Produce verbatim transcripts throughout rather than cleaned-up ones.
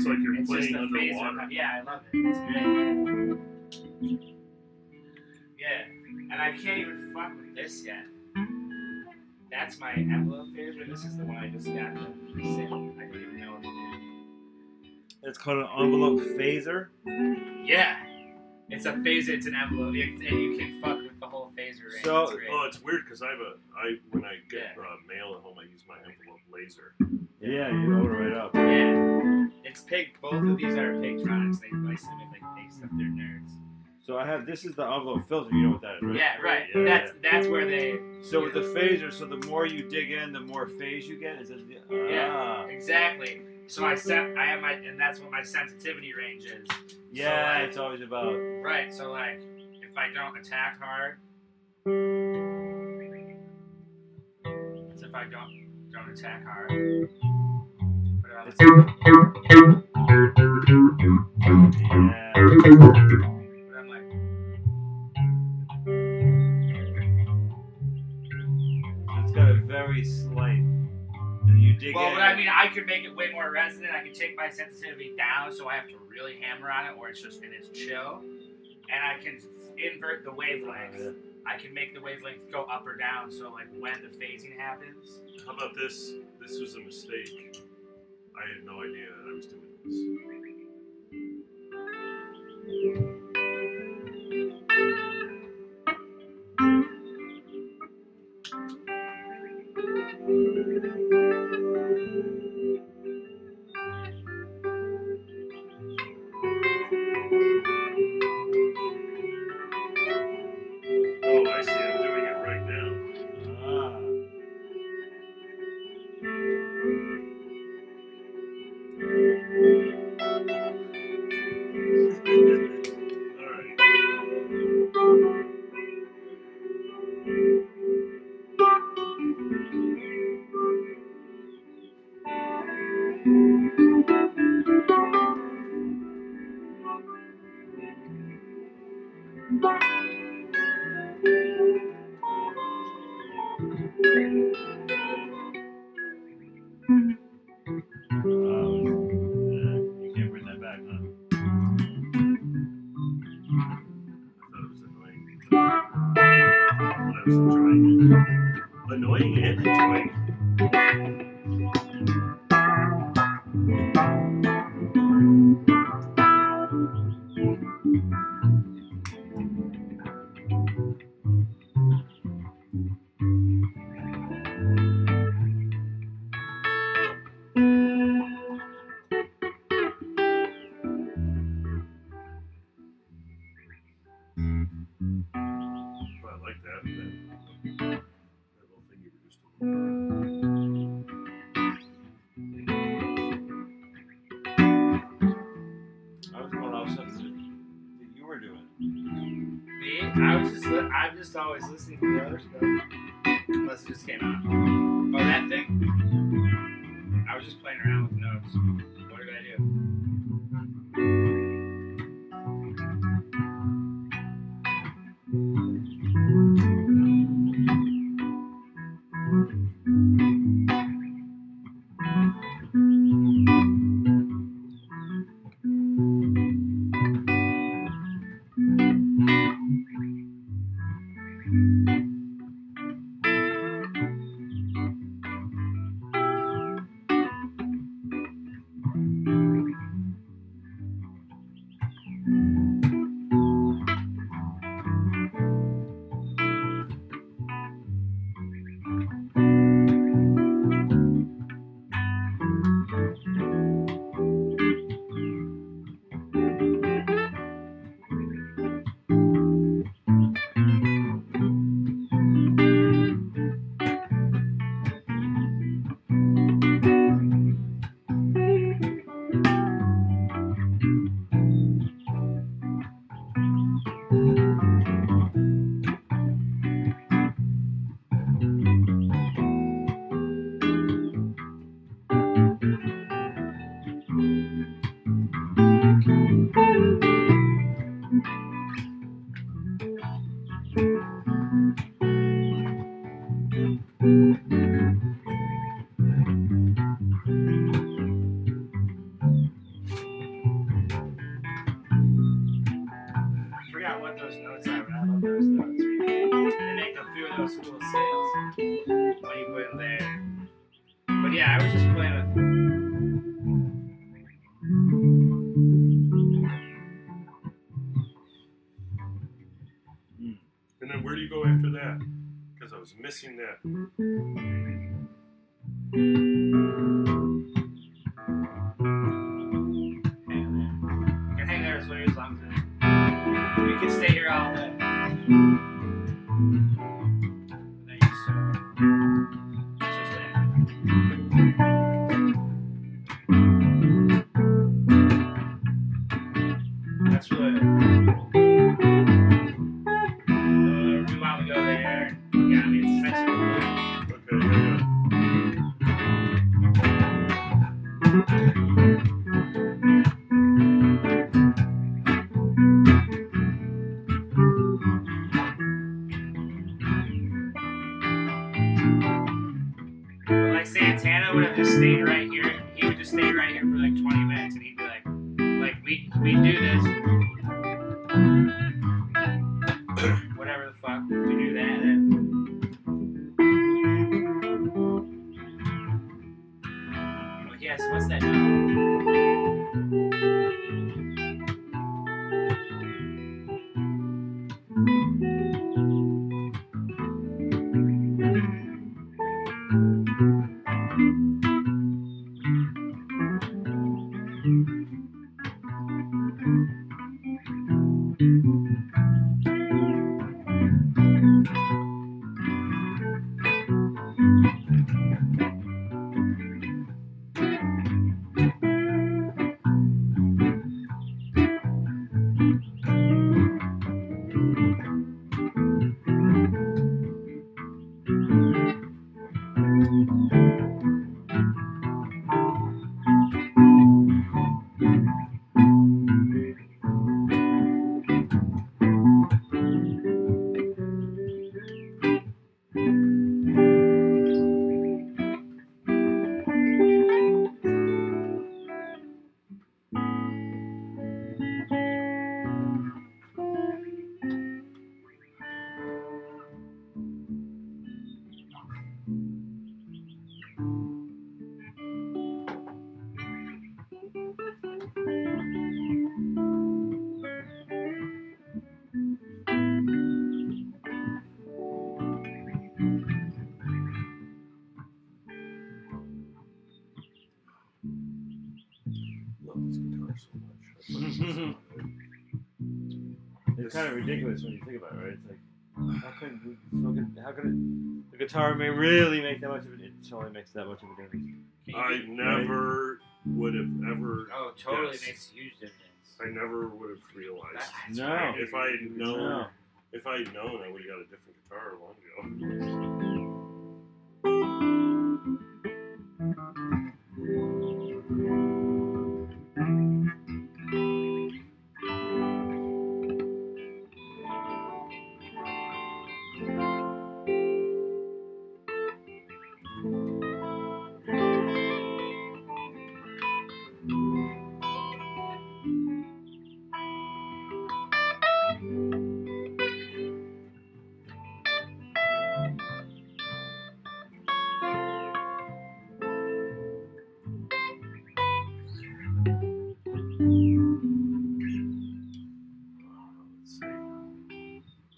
It's like you're it's playing just a underwater. phaser. Yeah, I love it. It's great. Yeah, and I can't even fuck with this yet. That's my envelope phaser. This is the one I just got. The sim. I don't even know what it is. It's called an envelope phaser. Yeah, it's a phaser. It's an envelope, and you can fuck with the whole phaser range. So- it's great. Oh, it's weird because I have a I when I get Yeah. uh, mail at home, I use my envelope laser. Yeah, you open it right up. Yeah, it's pig. Both of these are Pigtronics. They license them if they make stuff. They're nerds. So I have this is the envelope filter. You know what that is, right? Yeah, right. Yeah, that's that's where they. So with the phaser, so the more you dig in, the more phase you get. Is it? Yeah, Ah. exactly. So I set. I have my, and that's what my sensitivity range is. Yeah, So, like, it's always about. right. So like, if I don't attack hard, it's if I don't don't attack hard. Put it on the Yeah. But I'm like, It's got a very slight. And you dig well, in. but I mean, I could make it way more resonant. I could take my sensitivity down, so I have to really hammer on it, or it's just and it's chill. And I can invert the wavelength. Yeah. I can make the wavelength go up or down, so like when the phasing happens. How about this? This was a mistake. I had no idea that I was doing this. Oh, I see. I'm doing it right now. Ah. All right. Um, you can't bring that back, huh? I thought it was annoying. But I was enjoying it. Annoying and enjoying. Oh, I like that. That, that little thing you were just doing. I was going off something that you were doing. Me? I was just, li- I'm just always listening to the other stuff. Unless it just came out. Oh, that thing? I was just playing around with notes. What did I do? noticeable scales when you put them there. But yeah, I was just playing with. And then where do you go after that? Because I was missing that. You can hang there as long as long as you can stay here all day. Then you just start. Just stay. That's really. Uh, we want to go there. Yeah, I mean it's essentially. Okay, yeah, yeah. But like Santana would have just stayed right here. He would just stay right here for like twenty minutes, and he'd be like, like we we do this, whatever the fuck we do that. Then. Oh yes, what's that note? Love this guitar so much. It's kind of ridiculous when you think about it, right? It's like, how could we fucking, how could it, the guitar may really make that much of a difference? It only makes that much of a difference. I never would have ever. Oh, totally guessed. makes a huge difference. I never would have realized. That's No. right. If I had known, No. if I had known, I would have got a different guitar long ago. Let's see.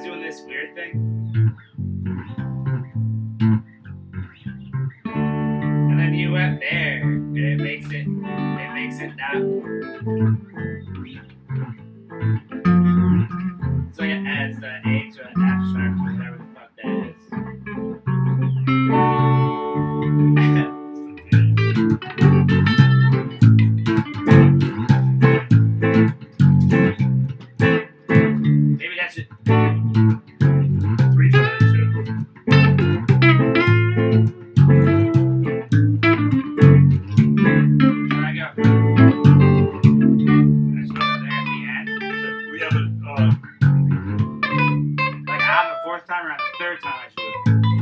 doing this weird thing. And then you went there, and it makes it, it makes it not. So it adds the A to an F sharp, or whatever the fuck that is. Maybe that should. Three times, yeah. Where'd I go? I should go there at the end. We have a, uh, Like on the fourth time or on the third time I should do it.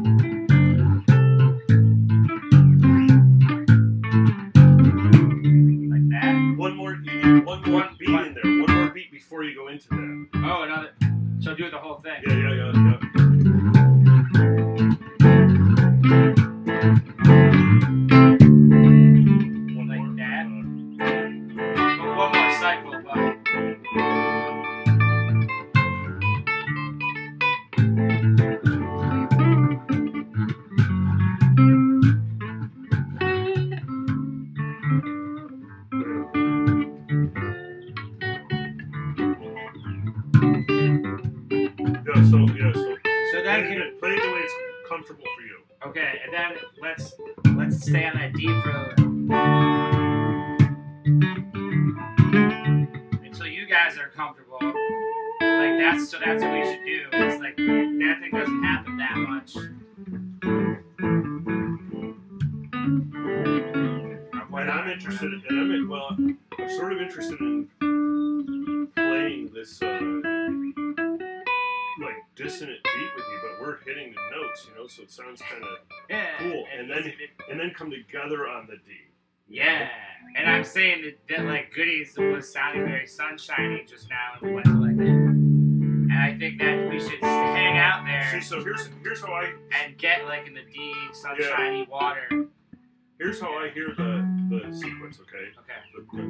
Like that? one more, you need one more One- beat one- in there. One more beat before you go into that. Oh, another. So do it the whole thing. Yeah, yeah, yeah, yeah. One Like more. that? uh, But one more cycle, but. Yeah, so, yeah, so. So Play then it, can. play it the way it's comfortable for you. Okay, and then let's let's stay on that D for a little. Until you guys are comfortable. Like that's so that's what we should do. It's like that thing doesn't happen that much. And I'm interested, in, and I'm in, well, I'm sort of interested in playing this, uh, like, dissonant beat with you, but we're hitting the notes, you know, so it sounds kind of Yeah. cool. And then, it- and then come together on the D. yeah. And I'm saying that, that like Goodies was sounding very sunshiny just now, and we went to like that. And I think that we should hang out See, there so here's here's how I and get like in the D sunshiny water. here's how I hear the the sequence. Okay. Okay.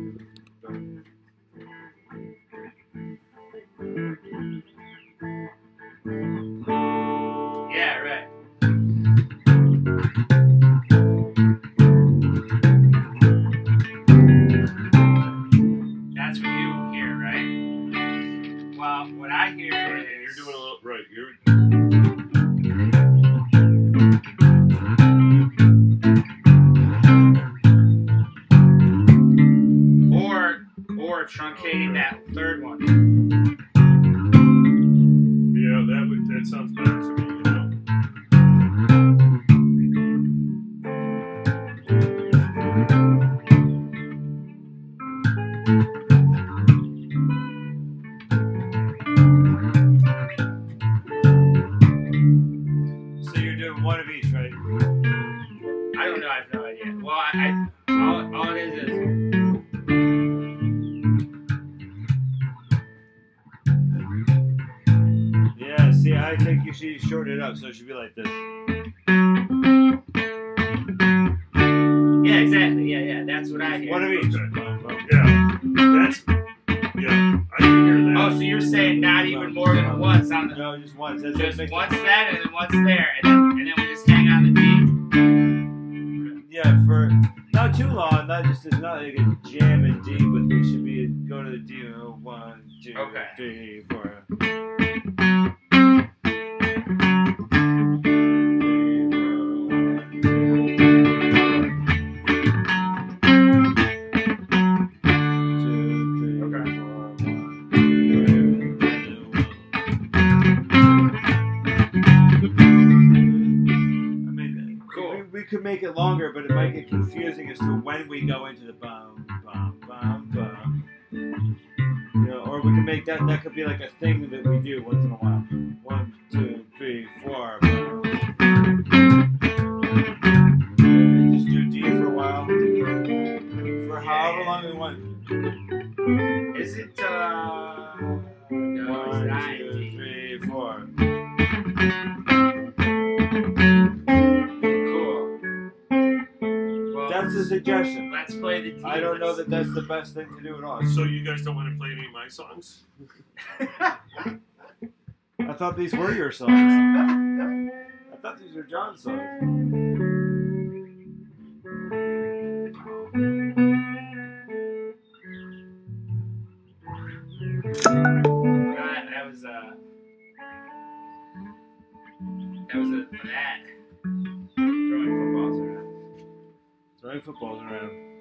Yeah, right. That's what you hear, right? Well, what I hear Right, is and you're doing a little right. You're or or truncating that third one. yeah. That would that sounds better to me. You know. So you're doing one of each, right? I don't know. I have no idea. Well, I, I all, all it is is Yeah, see, I think you should shorten it up, so it should be like this. yeah, exactly. Yeah, yeah. That's what I hear. One of each. Okay. Yeah. That's yeah. I can hear that. Oh, so you're saying not even more than once on the No, just once. That's just makes once sense. that and then once there, and then and then we just hang on the D. Yeah, for not too long. Not just it's not like a jam in D, but we should be go to the D. uh, One, two, Okay. three, four. Could make it longer, but it might get confusing as to when we go into the bum, bum, bum, bum. You know, or we can make that, that could be like a thing that we do once in a while. One, two, three, four. Bum. Just do D for a while. For however long we want. Is it uh? No, One, it's not two, D. three, four. That's a suggestion. Let's play the D. I don't know Let's- that that's the best thing to do at all. So you guys don't want to play any of my songs? I thought these were your songs. I thought these were John's songs. That, that was uh, that was a that throwing footballs around. Throwing footballs around.